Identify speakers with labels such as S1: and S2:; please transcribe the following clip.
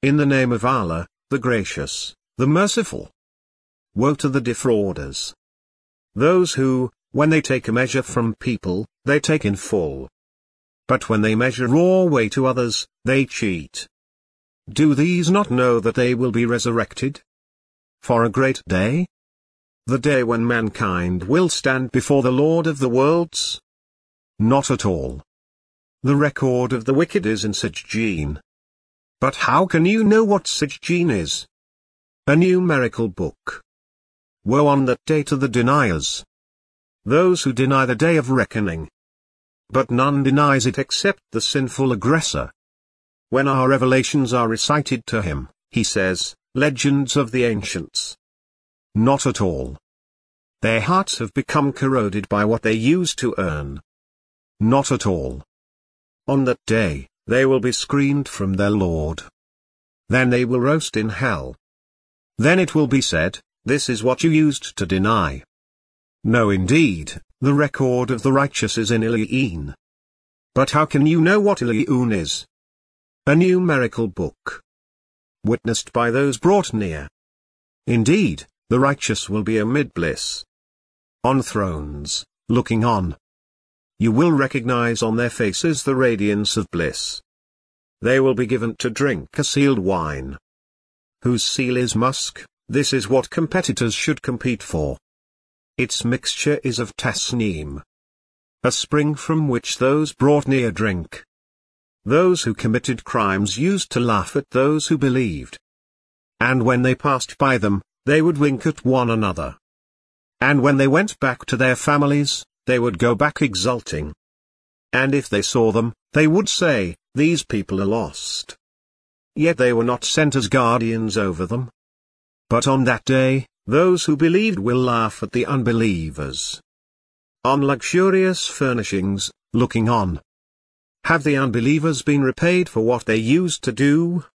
S1: In the name of Allah, the Gracious, the Merciful. Woe to the defrauders. Those who, when they take a measure from people, they take in full. But when they measure or weigh to others, they cheat. Do these not know that they will be resurrected? For a great day? The day when mankind will stand before the Lord of the worlds? Not at all. The record of the wicked is in Sijjeen. But how can you know what Sijjeen is? A numerical book. Woe on that day to the deniers. Those who deny the day of reckoning. But none denies it except the sinful aggressor. When our revelations are recited to him, he says, legends of the ancients. Not at all. Their hearts have become corroded by what they used to earn. Not at all. On that day, they will be screened from their Lord. Then they will roast in hell. Then it will be said, this is what you used to deny. No, indeed, the record of the righteous is in Illiyeen. But how can you know what Illiyeen is? A numerical book. Witnessed by those brought near. Indeed, the righteous will be amid bliss. On thrones, looking on. You will recognize on their faces the radiance of bliss. They will be given to drink a sealed wine, whose seal is musk. This is what competitors should compete for. Its mixture is of tasneem, a spring from which those brought near drink. Those who committed crimes used to laugh at those who believed. And when they passed by them, they would wink at one another. And when they went back to their families, they would go back exulting. And if they saw them, they would say, these people are lost. Yet they were not sent as guardians over them. But on that day, those who believed will laugh at the unbelievers. On luxurious furnishings, looking on. Have the unbelievers been repaid for what they used to do?